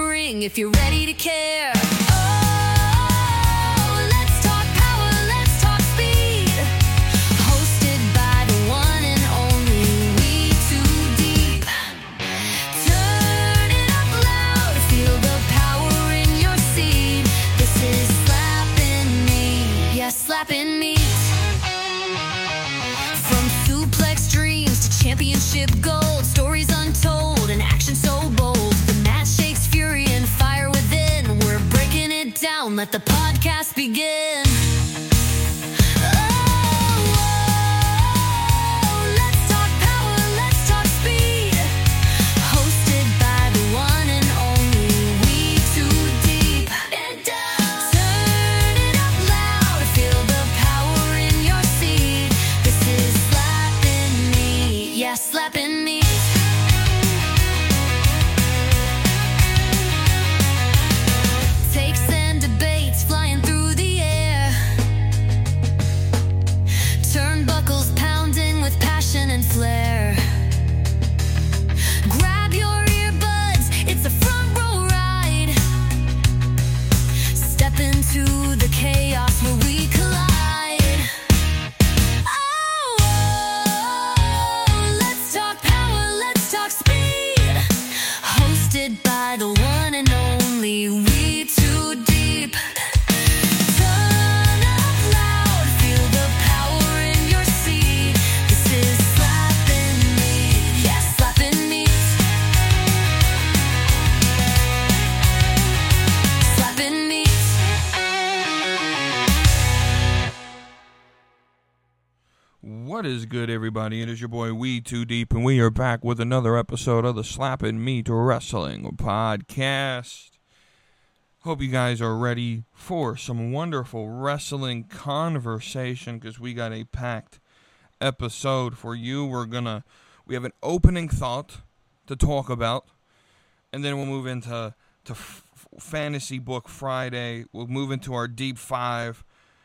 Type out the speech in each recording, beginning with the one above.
ring if you're ready to care. Oh, let's talk power, let's talk speed. Hosted by the one and only We Too Deep. Turn it up loud, feel the power in your seat. This is Slapping Meat, yes, Slapping Meat. From suplex dreams to championship gold, stories untold and action so bold. The match shakes fury and fire within. We're breaking it down, let the podcast begin. Oh, let's talk power, let's talk speed. Hosted by the one and only We Too Deep. Turn it up loud, feel the power in your seat. This is Slapping Meat, yes, Slapping Meat. Takes and debates flying through the air. Turnbuckles pounding with passion and flair. Grab your earbuds, it's a front row ride. Step into the chaos where we collide. Oh, let's talk power, let's talk speed. Hosted by the one and only We Too Deep. Turn up loud, feel the power in your seat. This is Slapping Meat, yes, Slapping Meat. Slapping Meat. What is good, everybody? It is your boy We Too Deep, and we are back with another episode of the Slapping Meat Wrestling Podcast. Hope you guys are ready for some wonderful wrestling conversation, because we got a packed episode for you. We have an opening thought to talk about, and then we'll move into Fantasy Book Friday. We'll move into our Deep Five.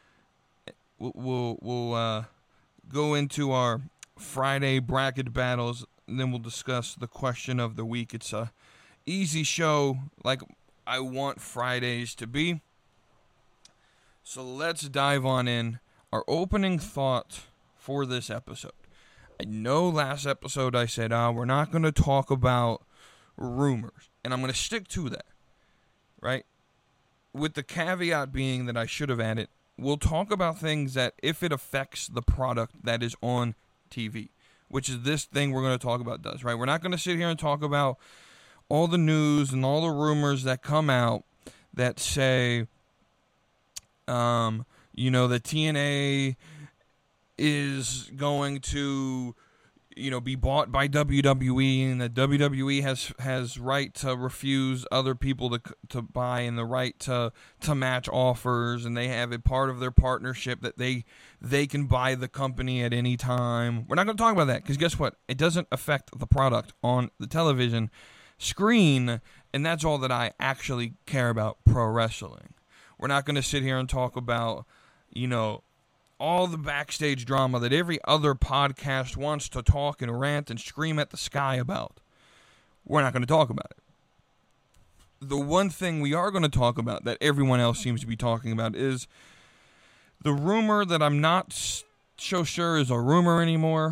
We'll go into our Friday bracket battles, and then we'll discuss the question of the week. It's a easy show, like I want Fridays to be. So let's dive on in. Our opening thought for this episode. I know last episode I said, we're not going to talk about rumors, and I'm going to stick to that, right? With the caveat being that I should have added, we'll talk about things that if it affects the product that is on TV, which is this thing we're going to talk about does, right? We're not going to sit here and talk about all the news and all the rumors that come out that say, that TNA is going to, be bought by WWE, and that WWE has right to refuse other people to buy, and the right to match offers, and they have a part of their partnership that they can buy the company at any time. We're not going to talk about that, because guess what? It doesn't affect the product on the television screen, and that's all that I actually care about pro wrestling. We're not going to sit here and talk about, all the backstage drama that every other podcast wants to talk and rant and scream at the sky about. We're not going to talk about it. The one thing we are going to talk about that everyone else seems to be talking about is the rumor that I'm not so sure is a rumor anymore.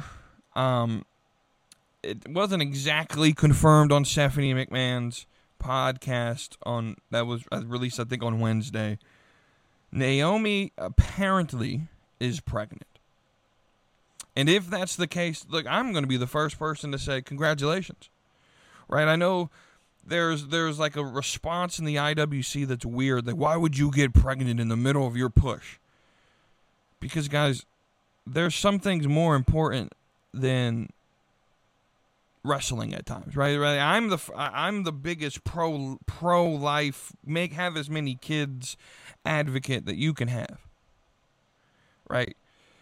It wasn't exactly confirmed on Stephanie McMahon's podcast that was released, I think, on Wednesday. Naomi apparently is pregnant. And if that's the case, look, I'm going to be the first person to say congratulations. Right? I know there's like a response in the IWC that's weird. Like, why would you get pregnant in the middle of your push? Because, guys, there's some things more important than wrestling at times, right? I'm the biggest pro life, have as many kids advocate that you can have, right?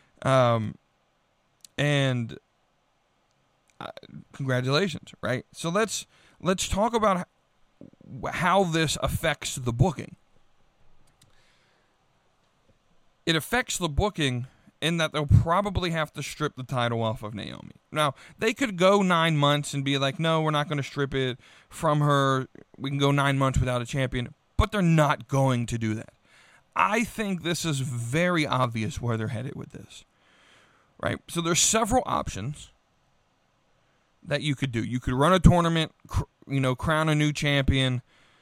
And congratulations, right? So let's talk about how this affects the booking. It affects the booking in that they'll probably have to strip the title off of Naomi. Now, they could go 9 months and be like, no, we're not going to strip it from her. We can go 9 months without a champion. But they're not going to do that. I think this is very obvious where they're headed with this. Right? So there's several options that you could do. You could run a tournament, crown a new champion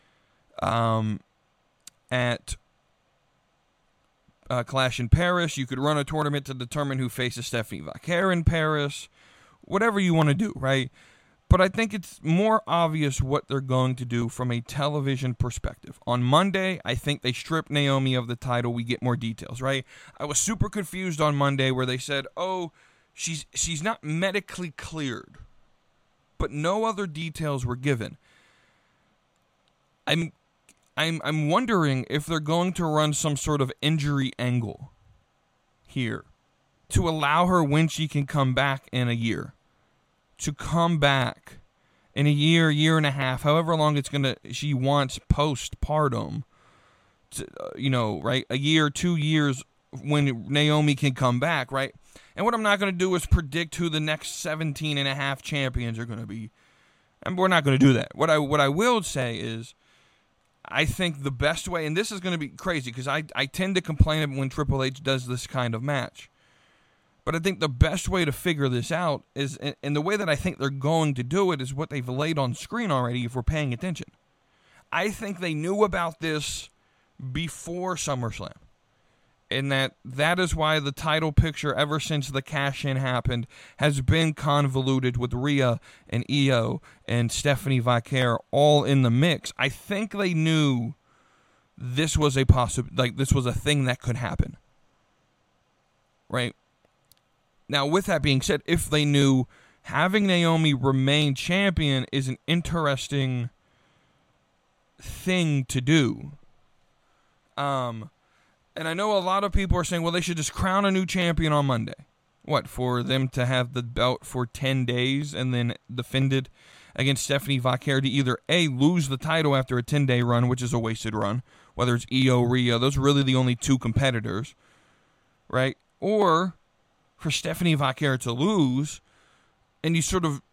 at Clash in Paris. You could run a tournament to determine who faces Stephanie Vaquer in Paris. Whatever you want to do, right? But I think it's more obvious what they're going to do from a television perspective. On Monday, I think they strip Naomi of the title. We get more details, right? I was super confused on Monday where they said, oh, she's not medically cleared. But no other details were given. I'm wondering if they're going to run some sort of injury angle here to allow her when she can come back in a year. To come back in a year and a half, however long she wants postpartum, right? A year, 2 years when Naomi can come back, right? And what I'm not going to do is predict who the next 17 and a half champions are going to be. And we're not going to do that. What I will say is, I think the best way, and this is going to be crazy because I tend to complain when Triple H does this kind of match. But I think the best way to figure this out is, and the way that I think they're going to do it is what they've laid on screen already if we're paying attention. I think they knew about this before SummerSlam. And that is why the title picture, ever since the cash-in happened, has been convoluted with Rhea and Io and Stephanie Vaquer all in the mix. I think they knew this was this was a thing that could happen. Right? Now, with that being said, if they knew having Naomi remain champion is an interesting thing to do. And I know a lot of people are saying, well, they should just crown a new champion on Monday. What, for them to have the belt for 10 days and then defend it against Stephanie Vaquer to either A, lose the title after a 10-day run, which is a wasted run, whether it's Io, Rhea, those are really the only two competitors, right? Or for Stephanie Vaquer to lose, and you sort of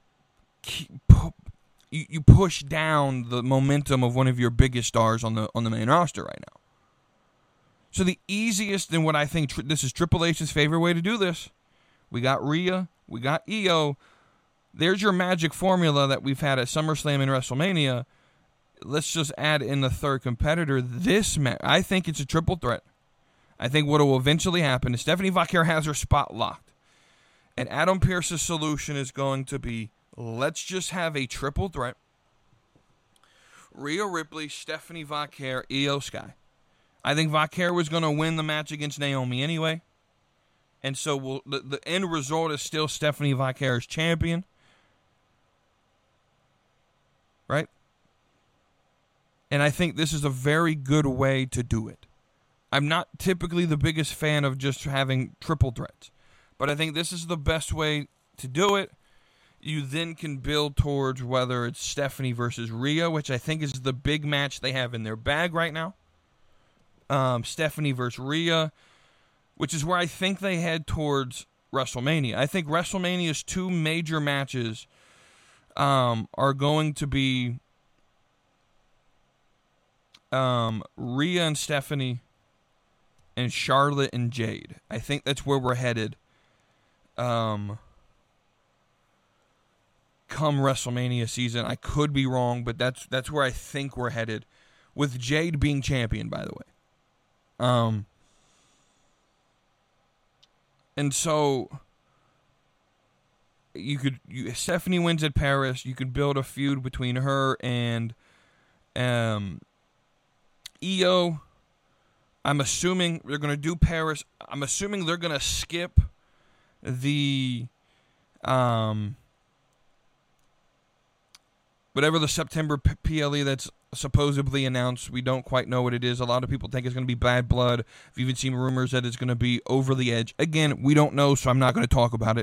you push down the momentum of one of your biggest stars on the main roster right now. So the easiest, and what I think this is Triple H's favorite way to do this, we got Rhea, we got Io. There's your magic formula that we've had at SummerSlam and WrestleMania. Let's just add in the third competitor. I think it's a triple threat. I think what will eventually happen is Stephanie Vaquer has her spot locked. And Adam Pearce's solution is going to be, let's just have a triple threat. Rhea Ripley, Stephanie Vaquer, Io Sky. I think Vaquer was going to win the match against Naomi anyway. And so the end result is still Stephanie Vaquer as champion. Right? And I think this is a very good way to do it. I'm not typically the biggest fan of just having triple threats. But I think this is the best way to do it. You then can build towards whether it's Stephanie versus Rhea, which I think is the big match they have in their bag right now. Stephanie versus Rhea, which is where I think they head towards WrestleMania. I think WrestleMania's two major matches are going to be Rhea and Stephanie and Charlotte and Jade. I think that's where we're headed come WrestleMania season. I could be wrong, but that's where I think we're headed, with Jade being champion, by the way. And so Stephanie wins at Paris. You could build a feud between her and Io. I'm assuming they're going to do Paris. I'm assuming they're going to skip the whatever the September PLE that's supposedly announced. We don't quite know what it is. A lot of people think it's going to be Bad Blood. I've even seen rumors that it's going to be Over the Edge. Again, we don't know, so I'm not going to talk about it.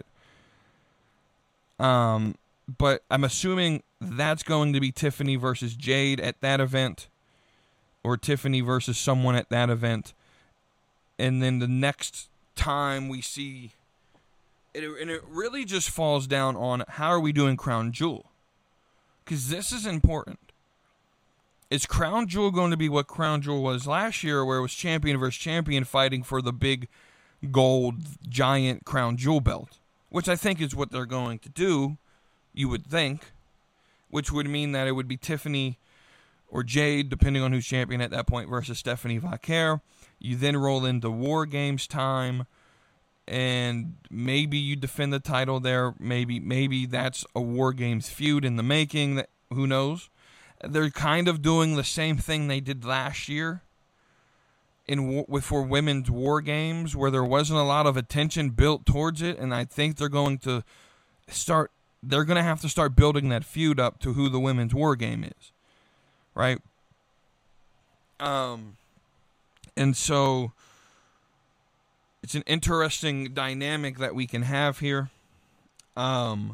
But I'm assuming that's going to be Tiffany versus Jade at that event, or Tiffany versus someone at that event. And then the next time we see it, and it really just falls down on how are we doing Crown Jewel? Because this is important. Is Crown Jewel going to be what Crown Jewel was last year, where it was champion versus champion fighting for the big gold giant Crown Jewel belt? Which I think is what they're going to do, you would think. Which would mean that it would be Tiffany or Jade, depending on who's champion at that point, versus Stephanie Vaquer. You then roll into War Games time, and maybe you defend the title there. Maybe that's a War Games feud in the making. That, who knows? They're kind of doing the same thing they did last year for women's War Games, where there wasn't a lot of attention built towards it, and I think they're going to start. They're going to have to start building that feud up to who the women's War Game is, right? And so it's an interesting dynamic that we can have here. But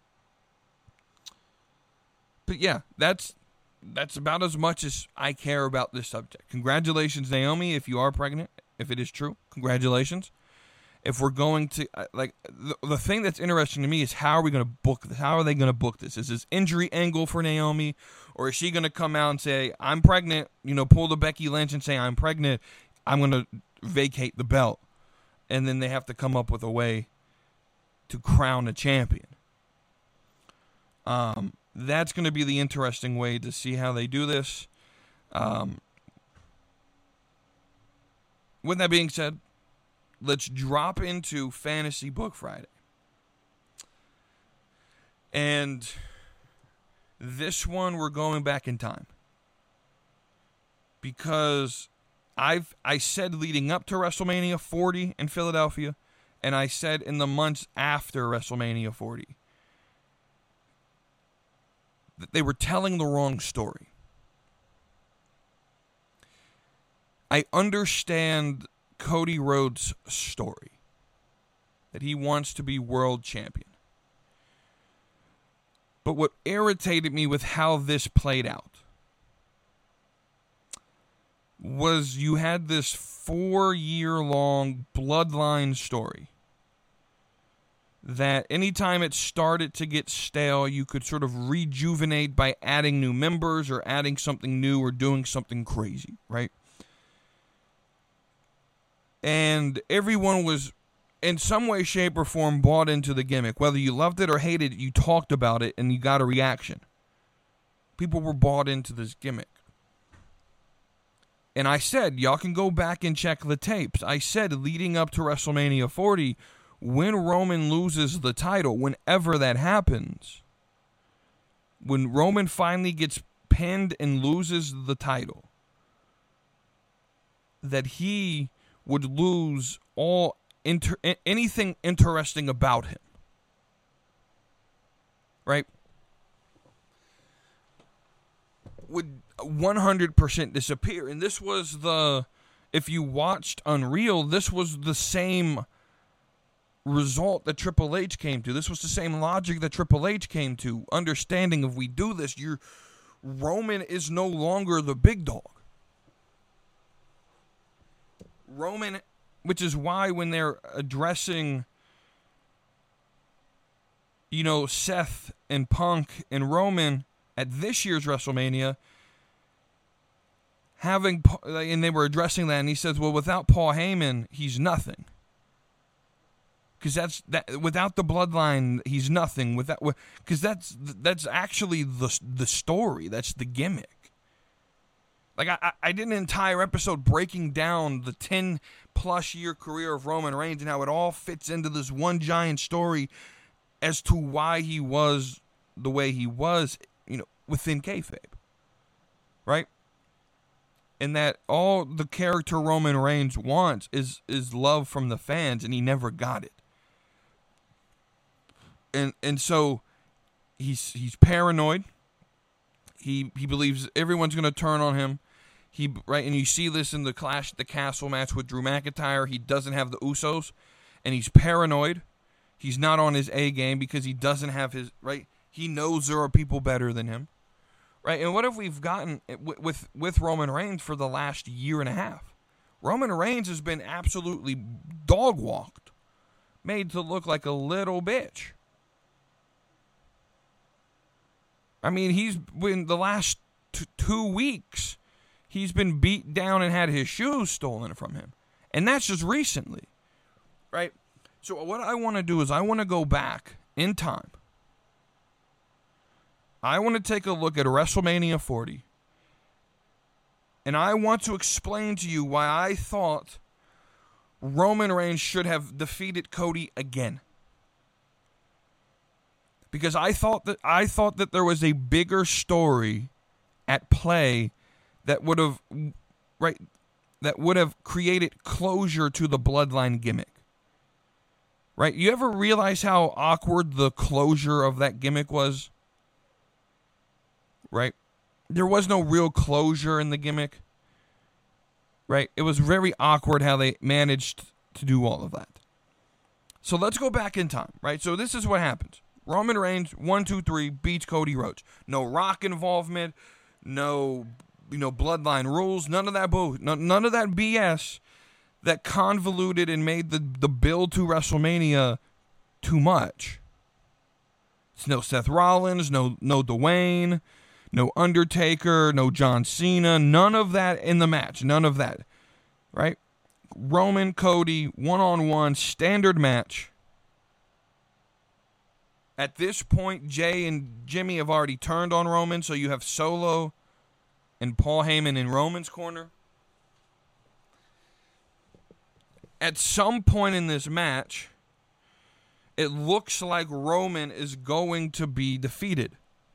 yeah, that's about as much as I care about this subject. Congratulations, Naomi, if you are pregnant. If it is true, congratulations. If we're going to, the thing that's interesting to me is how are we going to book this? How are they going to book this? Is this injury angle for Naomi? Or is she going to come out and say, I'm pregnant, pull the Becky Lynch and say, I'm pregnant, I'm going to vacate the belt. And then they have to come up with a way to crown a champion. That's going to be the interesting way to see how they do this. With that being said, let's drop into Fantasy Book Friday. And this one, we're going back in time. Because I said leading up to WrestleMania 40 in Philadelphia, and I said in the months after WrestleMania 40, that they were telling the wrong story. I understand Cody Rhodes' story, that he wants to be world champion. But what irritated me with how this played out was you had this 4-year-long bloodline story that anytime it started to get stale, you could sort of rejuvenate by adding new members or adding something new or doing something crazy, right? And everyone was, in some way, shape, or form, bought into the gimmick. Whether you loved it or hated it, you talked about it and you got a reaction. People were bought into this gimmick. And I said, y'all can go back and check the tapes. I said, leading up to WrestleMania 40, when Roman loses the title, whenever that happens, when Roman finally gets pinned and loses the title, that he would lose all anything interesting about him. Right? Would 100% disappear. And this was if you watched Unreal, this was the same result that Triple H came to. This was the same logic that Triple H came to. Understanding if we do this, Roman is no longer the big dog. Roman, which is why when they're addressing, Seth and Punk and Roman at this year's WrestleMania, and they were addressing that, and he says, well, without Paul Heyman, he's nothing. Because without the bloodline, he's nothing. Because that's actually the story. That's the gimmick. Like, I did an entire episode breaking down the 10-plus year career of Roman Reigns and how it all fits into this one giant story as to why he was the way he was, within kayfabe. Right? And that all the character Roman Reigns wants is love from the fans, and he never got it. And so he's paranoid. He believes everyone's going to turn on him. And you see this in the Clash at the Castle match with Drew McIntyre. He doesn't have the Usos, and he's paranoid. He's not on his A game because he doesn't have his, right? He knows there are people better than him, right? And what have we've gotten with Roman Reigns for the last year and a half? Roman Reigns has been absolutely dog-walked, made to look like a little bitch. I mean, he's been the last 2 weeks, he's been beat down and had his shoes stolen from him. And that's just recently, right? So what I want to do is I want to go back in time. I want to take a look at WrestleMania 40. And I want to explain to you why I thought Roman Reigns should have defeated Cody again. Because I thought that there was a bigger story at play that would have created closure to the bloodline gimmick. Right? You ever realize how awkward the closure of that gimmick was? Right? There was no real closure in the gimmick. Right? It was very awkward how they managed to do all of that. So let's go back in time, right? So this is what happens. Roman Reigns, 1, 2, 3, beats Cody Rhodes. No Rock involvement, no, bloodline rules, none of that none of that BS that convoluted and made the build to WrestleMania too much. It's no Seth Rollins, no Dwayne, no Undertaker, no John Cena, none of that in the match, none of that, right? Roman, Cody, one-on-one, standard match. At this point, Jay and Jimmy have already turned on Roman, so you have Solo and Paul Heyman in Roman's corner. At some point in this match, it looks like Roman is going to be defeated.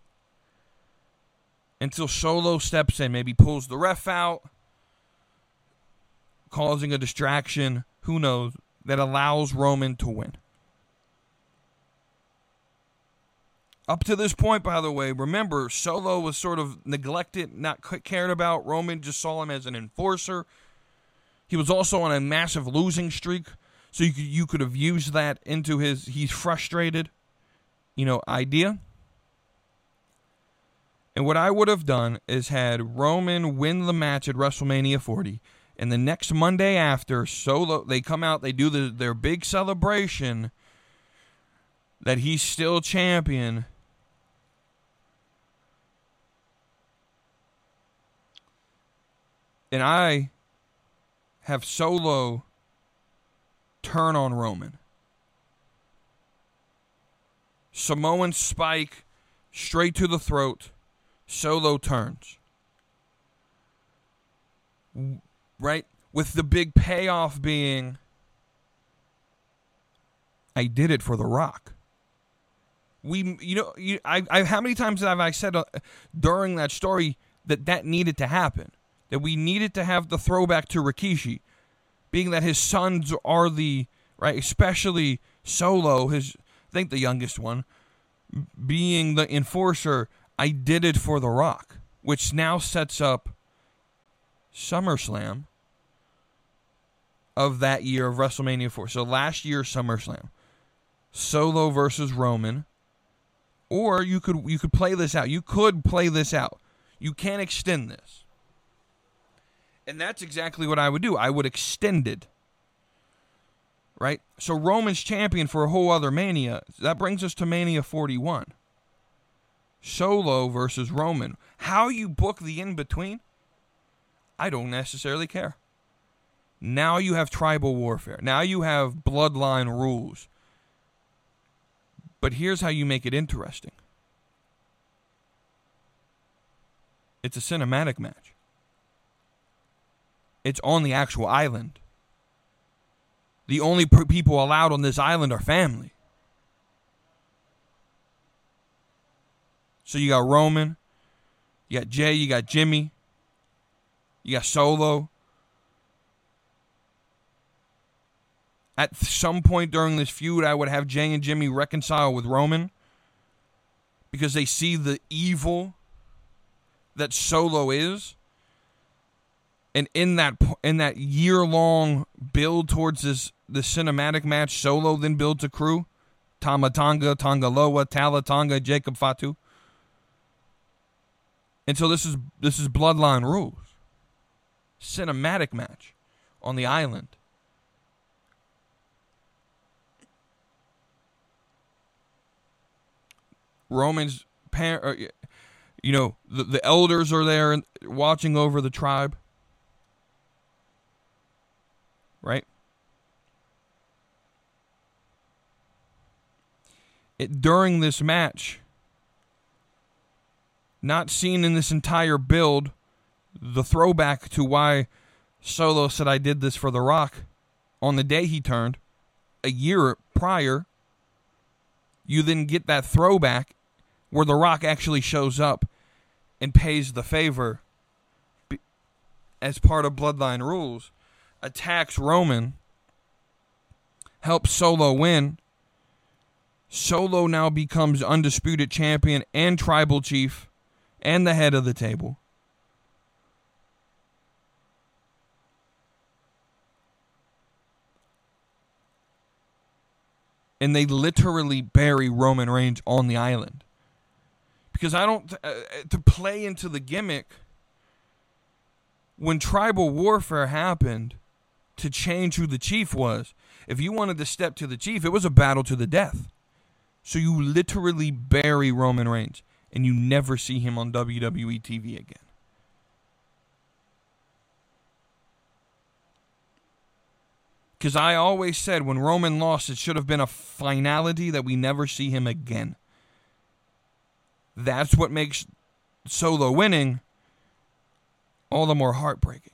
Until Solo steps in, maybe pulls the ref out, causing a distraction, who knows, that allows Roman to win. Up to this point, by the way, remember, Solo was sort of neglected, not cared about. Roman just saw him as an enforcer. He was also on a massive losing streak, so you could have used that into his he's frustrated, idea. And what I would have done is had Roman win the match at WrestleMania 40, and the next Monday after, Solo, they come out, they do their big celebration that he's still champion. And I have Solo turn on Roman. Samoan spike straight to the throat. Solo turns. Right? With the big payoff being, I did it for The Rock. How many times have I said during that story that needed to happen? That we needed to have the throwback to Rikishi, being that his sons are especially Solo, I think the youngest one, being the enforcer. I did it for The Rock, which now sets up SummerSlam of that year of WrestleMania 4. So last year's SummerSlam, Solo versus Roman, or you could play this out. You could play this out. You can't extend this. And that's exactly what I would do. I would extend it. Right? So Roman's champion for a whole other Mania. That brings us to Mania 41. Solo versus Roman. How you book the in-between, I don't necessarily care. Now you have tribal warfare. Now you have bloodline rules. But here's how you make it interesting. It's a cinematic match. It's on the actual island. The only people allowed on this island are family. So you got Roman, you got Jay, you got Jimmy, you got Solo. At some point during this feud, I would have Jay and Jimmy reconcile with Roman because they see the evil that Solo is. And in that year-long build towards this cinematic match, Solo then builds a crew. Tama Tonga, Tonga Loa, Tala Tonga, Jacob Fatu. And so this is Bloodline rules. Cinematic match. on the island. Roman's the elders are there watching over the tribe. Right? During this match, not seen in this entire build, the throwback to why Solo said I did this for The Rock on the day he turned, a year prior, you then get that throwback where The Rock actually shows up and pays the favor as part of Bloodline Rules, attacks Roman, helps Solo win. Solo now becomes undisputed champion and tribal chief and the head of the table. And they literally bury Roman Reigns on the island. Because to play into the gimmick, when tribal warfare happened, to change who the chief was, if you wanted to step to the chief, it was a battle to the death. So you literally bury Roman Reigns, and you never see him on WWE TV again. Because I always said when Roman lost, it should have been a finality that we never see him again. That's what makes Solo winning all the more heartbreaking.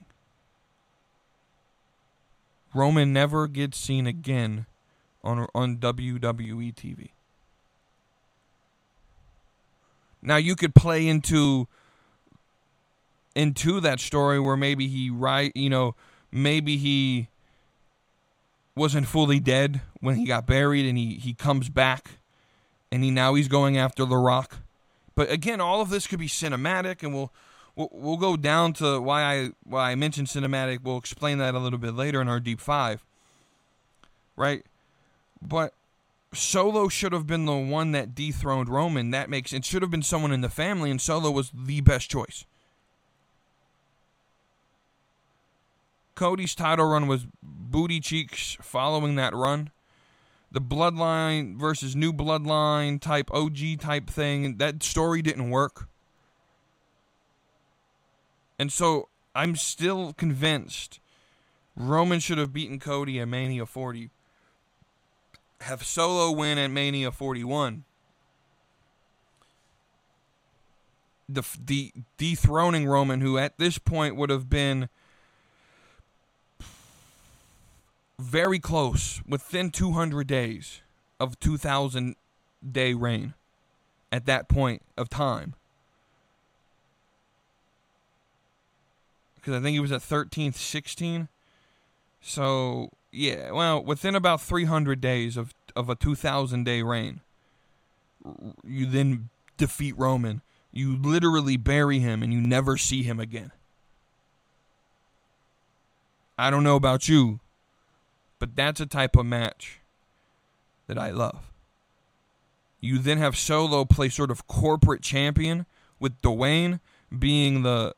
Roman never gets seen again on WWE TV. Now you could play into that story where maybe maybe he wasn't fully dead when he got buried and he comes back and he's going after The Rock. But again, all of this could be cinematic, and we'll go down to why I mentioned cinematic. We'll explain that a little bit later in our Deep 5. Right? But Solo should have been the one that dethroned Roman. It should have been someone in the family, and Solo was the best choice. Cody's title run was booty cheeks following that run. The Bloodline versus New Bloodline type OG type thing, that story didn't work. And so I'm still convinced Roman should have beaten Cody at Mania 40. Have Solo win at Mania 41. The dethroning Roman, who at this point would have been very close, within 200 days of 2,000-day reign at that point of time. Because I think he was at 13th, 16. So, yeah, well, within about 300 days of a 2,000-day reign, you then defeat Roman. You literally bury him and you never see him again. I don't know about you, but that's a type of match that I love. You then have Solo play sort of corporate champion, with Dwayne being the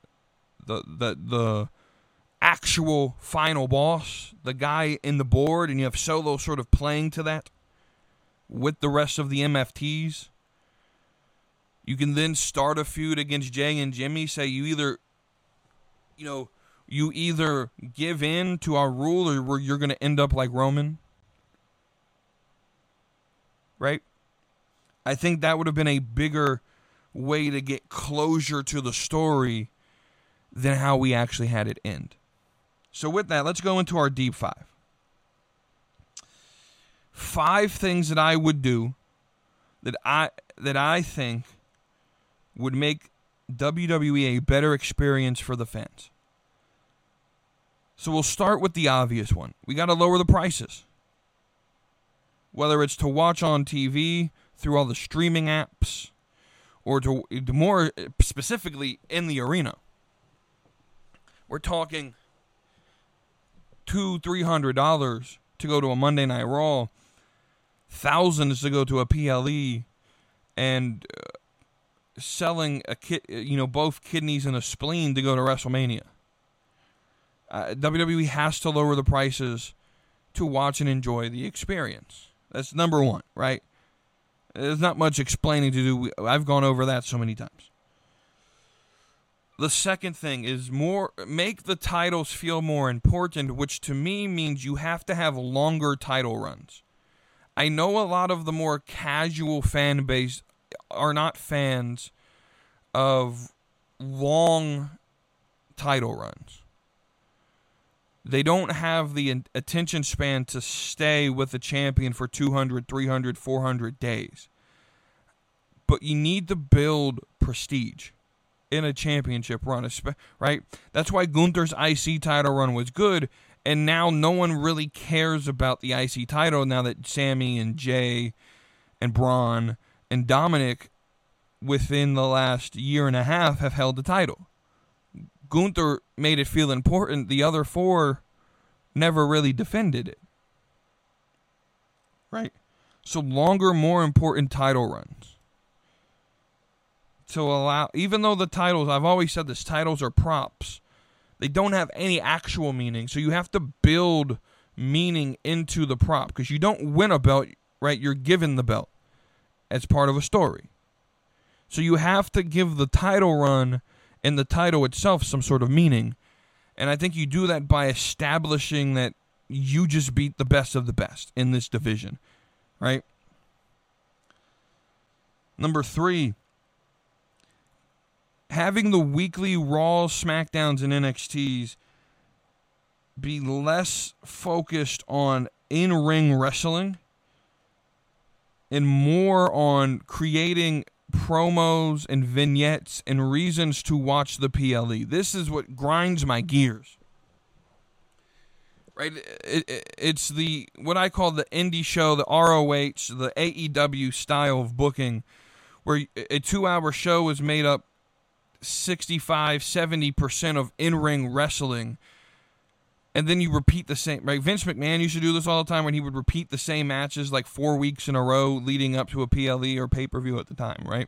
actual final boss, the guy in the board, and you have Solo sort of playing to that with the rest of the MFTs. You can then start a feud against Jay and Jimmy. Say you either give in to our rule or you're going to end up like Roman. Right? I think that would have been a bigger way to get closure to the story than how we actually had it end. So with that, let's go into our Deep 5. 5 things that I would do that I think would make WWE a better experience for the fans. So we'll start with the obvious one. We got to lower the prices. Whether it's to watch on TV through all the streaming apps or to more specifically in the arena. We're talking $200-$300 to go to a Monday Night Raw, thousands to go to a PLE, and selling both kidneys and a spleen to go to WrestleMania. WWE has to lower the prices to watch and enjoy the experience. That's number one, right? There's not much explaining to do. I've gone over that so many times. The second thing is make the titles feel more important, which to me means you have to have longer title runs. I know a lot of the more casual fan base are not fans of long title runs. They don't have the attention span to stay with the champion for 200, 300, 400 days. But you need to build prestige in a championship run, right? That's why Gunther's IC title run was good, and now no one really cares about the IC title now that Sammy and Jay and Braun and Dominic within the last year and a half have held the title. Gunther made it feel important. The other four never really defended it. Right? So longer, more important title runs. To allow, even though the titles, I've always said this, titles are props. They don't have any actual meaning. So you have to build meaning into the prop. Because you don't win a belt, right? You're given the belt as part of a story. So you have to give the title run and the title itself some sort of meaning. And I think you do that by establishing that you just beat the best of the best in this division. Right? Number 3. Having the weekly Raw, SmackDowns, and NXTs be less focused on in-ring wrestling and more on creating promos and vignettes and reasons to watch the PLE. This is what grinds my gears. Right? It's the what I call the indie show, the ROH, the AEW style of booking, where a 2-hour show is made up 65-70% of in-ring wrestling, and then you repeat the same, right? Vince McMahon used to do this all the time when he would repeat the same matches like 4 weeks in a row leading up to a PLE or pay-per-view at the time, right?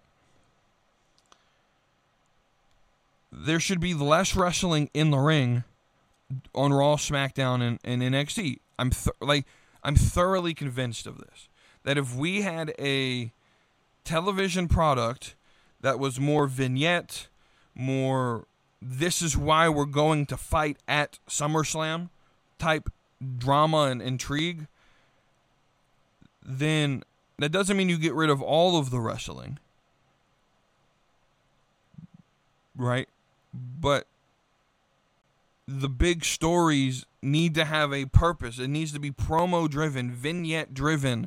There should be less wrestling in the ring on Raw, SmackDown, and NXT. I'm thoroughly convinced of this, that if we had a television product that was more vignette, more this is why we're going to fight at SummerSlam type drama and intrigue, then that doesn't mean you get rid of all of the wrestling, right? But the big stories need to have a purpose. It needs to be promo-driven, vignette-driven,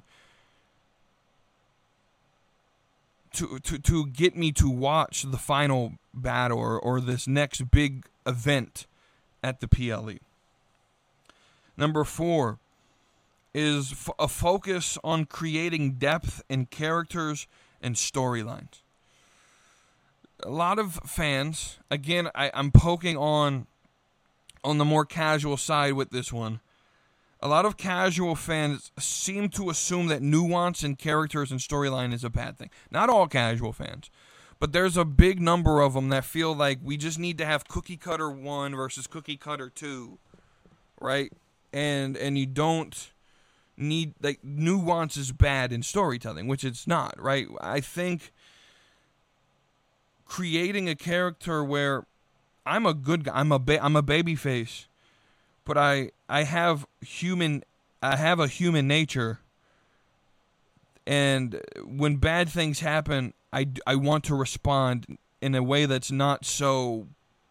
to get me to watch the final battle or this next big event at the PLE. Number 4 is a focus on creating depth in characters and storylines. A lot of fans, again, I'm poking on the more casual side with this one. A lot of casual fans seem to assume that nuance in characters and storyline is a bad thing. Not all casual fans, but there's a big number of them that feel like we just need to have cookie cutter 1 versus cookie cutter 2, right? And you don't need, like, nuance is bad in storytelling, which it's not, right? I think creating a character where I'm a good guy, I'm a baby face, but I have a human nature, and when bad things happen, I want to respond in a way that's not so,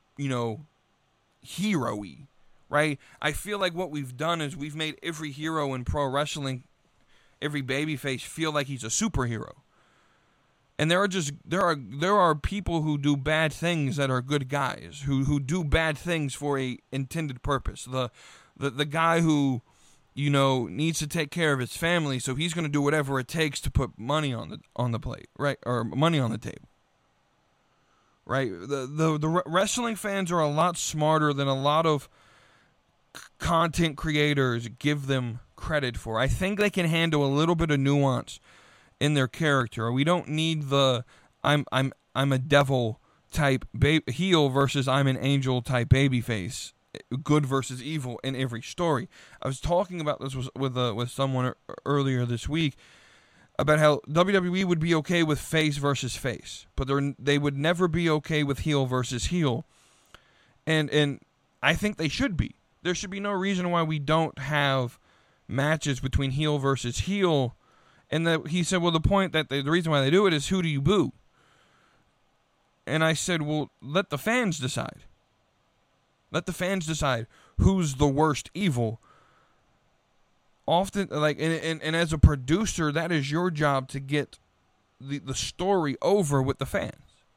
hero-y, right? I feel like what we've done is we've made every hero in pro wrestling, every babyface, feel like he's a superhero. And there are people who do bad things that are good guys, who do bad things for a intended purpose. The guy who, needs to take care of his family, so he's going to do whatever it takes to put money on the plate, right, or money on the table, right? The wrestling fans are a lot smarter than a lot of content creators give them credit for. I think they can handle a little bit of nuance in their character. We don't need the I'm a devil type heel versus I'm an angel type babyface good versus evil in every story. I was talking about this with someone earlier this week about how WWE would be okay with face versus face, but they would never be okay with heel versus heel. And I think they should be. There should be no reason why we don't have matches between heel versus heel. And he said, well, the reason why they do it is, who do you boo? And I said, well, let the fans decide. Let the fans decide who's the worst evil. Often, and as a producer, that is your job to get the story over with the fans.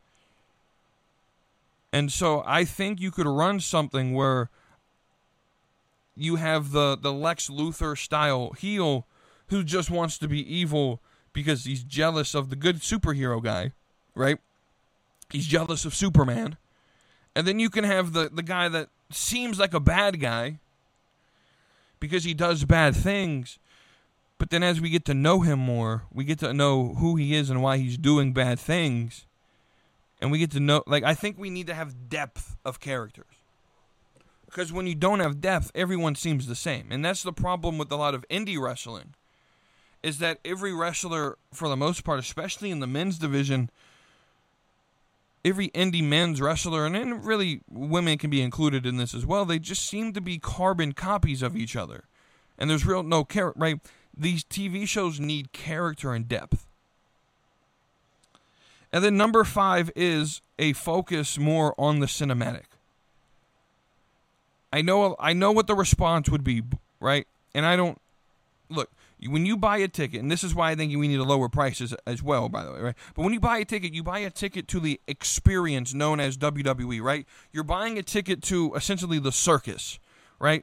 And so I think you could run something where you have the Lex Luthor style heel who just wants to be evil because he's jealous of the good superhero guy, right? He's jealous of Superman. And then you can have the guy that seems like a bad guy because he does bad things. But then as we get to know him more, we get to know who he is and why he's doing bad things. And we get to know, I think we need to have depth of characters. Because when you don't have depth, everyone seems the same. And that's the problem with a lot of indie wrestling, is that every wrestler, for the most part, especially in the men's division, every indie men's wrestler, and then really women can be included in this as well, they just seem to be carbon copies of each other. And there's no character, right? These TV shows need character and depth. And then number 5 is a focus more on the cinematic. I know what the response would be, right? And I don't... Look, when you buy a ticket, and this is why I think we need to lower prices as well, by the way, right? But when you buy a ticket to the experience known as WWE, right? You're buying a ticket to essentially the circus, right?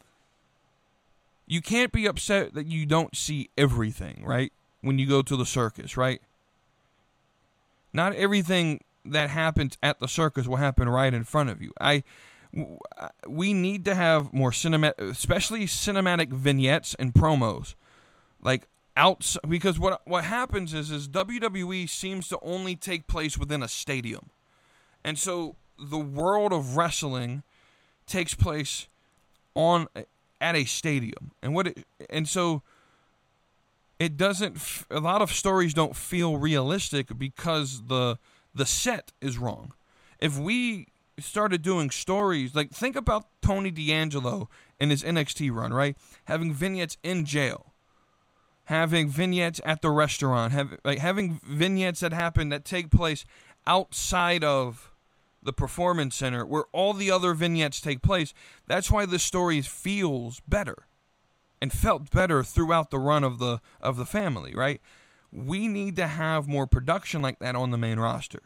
You can't be upset that you don't see everything, right? When you go to the circus, right? Not everything that happens at the circus will happen right in front of you. We need to have more especially cinematic vignettes and promos, because what happens is WWE seems to only take place within a stadium, and so the world of wrestling takes place at a stadium, and so it doesn't. A lot of stories don't feel realistic because the set is wrong. If we started doing stories, think about Tony D'Angelo in his NXT run, right? Having vignettes in jail, having vignettes at the restaurant, having vignettes that take place outside of the Performance Center where all the other vignettes take place. That's why the story feels better and felt better throughout the run of the family, right? We need to have more production like that on the main roster,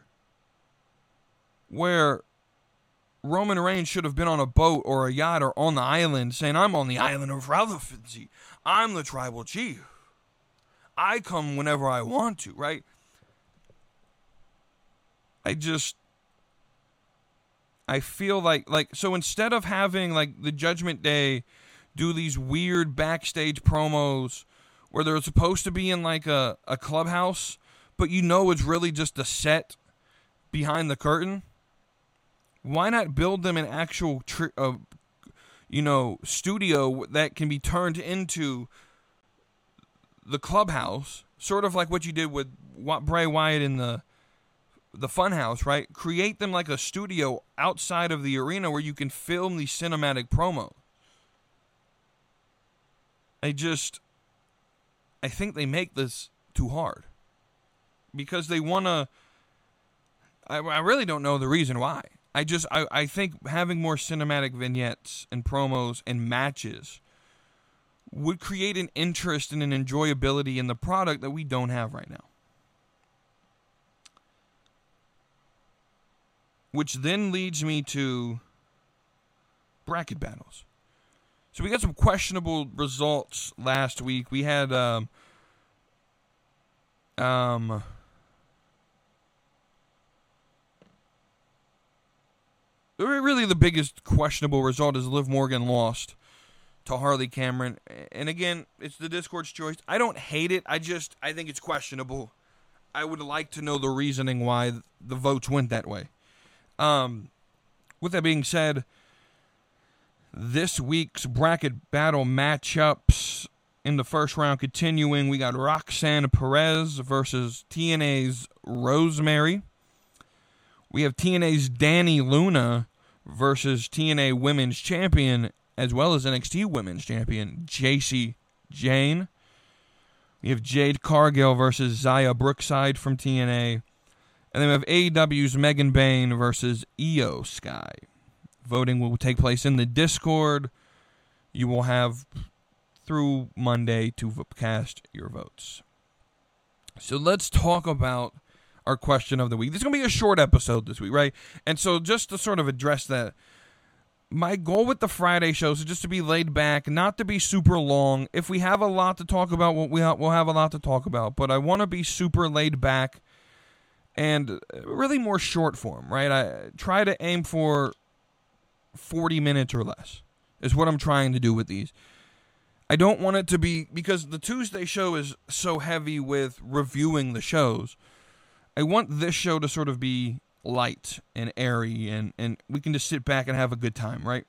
where Roman Reigns should have been on a boat or a yacht or on the island saying, I'm on the island of relevancy. I'm the tribal chief. I come whenever I want to, right? I feel so instead of having the Judgment Day do these weird backstage promos where they're supposed to be in a clubhouse, but it's really just a set behind the curtain, why not build them an actual studio that can be turned into the clubhouse, sort of like what you did with Bray Wyatt in the Funhouse, right? Create them like a studio outside of the arena where you can film these cinematic promos. I think they make this too hard because they want to. I really don't know the reason why. I think having more cinematic vignettes and promos and matches would create an interest and an enjoyability in the product that we don't have right now. Which then leads me to bracket battles. So we got some questionable results last week. We had really the biggest questionable result is Liv Morgan lost to Harley Cameron. And again, it's the Discord's choice. I don't hate it. I think it's questionable. I would like to know the reasoning why the votes went that way. With that being said, This week's bracket battle matchups in the first round continuing. We got Roxanne Perez versus TNA's Rosemary. We have TNA's Dani Luna versus TNA Women's Champion, as well as NXT Women's Champion, Jacy Jayne. We have Jade Cargill versus Xia Brookside from TNA. And then we have AEW's Megan Bayne versus Io Sky. Voting will take place in the Discord. You will have through Monday to cast your votes. So let's talk about our question of the week. This is going to be a short episode this week, right? And so just to sort of address that, my goal with the Friday shows is just to be laid back, not to be super long. If we have a lot to talk about, we'll have a lot to talk about. But I want to be super laid back and really more short form, right? I try to aim for 40 minutes or less is what I'm trying to do with these. I don't want it to be, because the Tuesday show is so heavy with reviewing the shows, I want this show to sort of be light and airy, and we can just sit back and have a good time, right?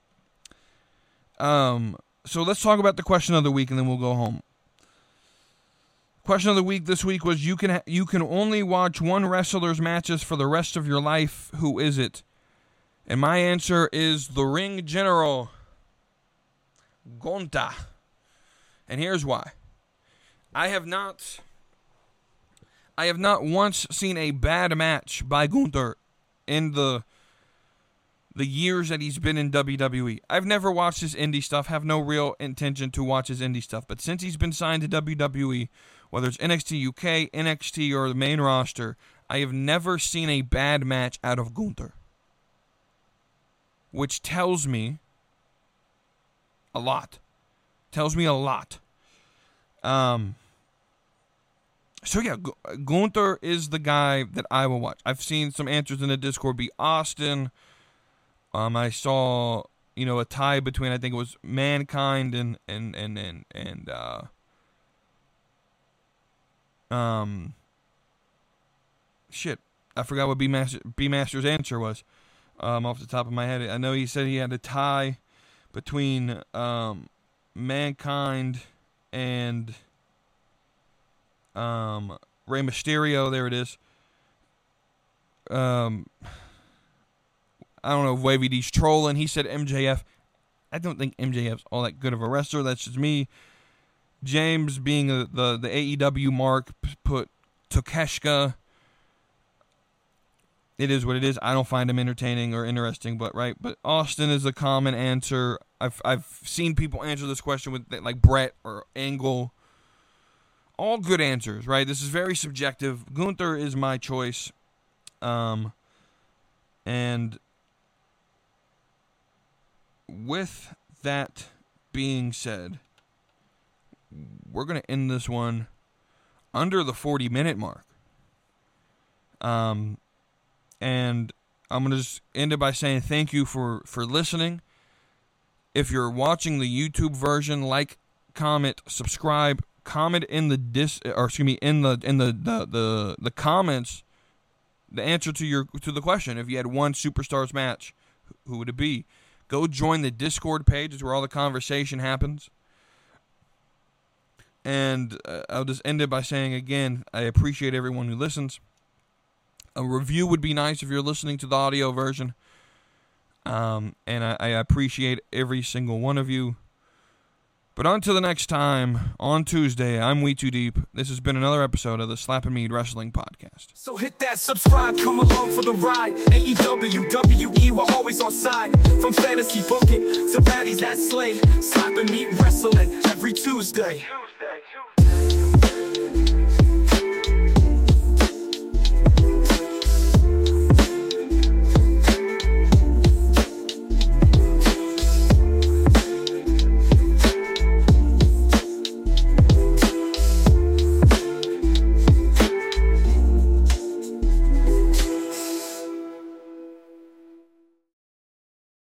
So let's talk about the question of the week, and then we'll go home. Question of the week this week was, you can only watch one wrestler's matches for the rest of your life. Who is it? And my answer is the Ring General, Gunther. And here's why. I have not once seen a bad match by Gunther in the years that he's been in WWE. I've never watched his indie stuff, have no real intention to watch his indie stuff. But since he's been signed to WWE, whether it's NXT UK, NXT, or the main roster, I have never seen a bad match out of Gunther. Which tells me a lot. Tells me a lot. So yeah, Gunther is the guy that I will watch. I've seen some answers in the Discord be Austin. I saw, a tie between, I think it was Mankind and shit, I forgot what B Master's answer was. Off the top of my head, I know he said he had a tie between Mankind and Rey Mysterio. There it is. I don't know if Wavy D's trolling. He said MJF. I don't think MJF's all that good of a wrestler. That's just me. James, being the AEW mark, put Takeshita. It is what it is. I don't find him entertaining or interesting, but right. But Austin is a common answer. I've seen people answer this question with like Brett or Angle. All good answers, right? This is very subjective. Gunther is my choice. And with that being said, we're going to end this one under the 40-minute mark. And I'm going to just end it by saying thank you for listening. If you're watching the YouTube version, like, comment, subscribe, comment in the the comments the answer to the question. If you had one Superstars match, who would it be? Go join the Discord page. It's where all the conversation happens. And I'll just end it by saying again, I appreciate everyone who listens. A review would be nice if you're listening to the audio version. And I appreciate every single one of you. But until the next time, on Tuesday, I'm We Too Deep. This has been another episode of the Slap and Mead Wrestling Podcast. So hit that subscribe, come along for the ride. AEW, WWE, we're always on side. From fantasy booking to baddies that slay. Slap and Mead Wrestling every Tuesday.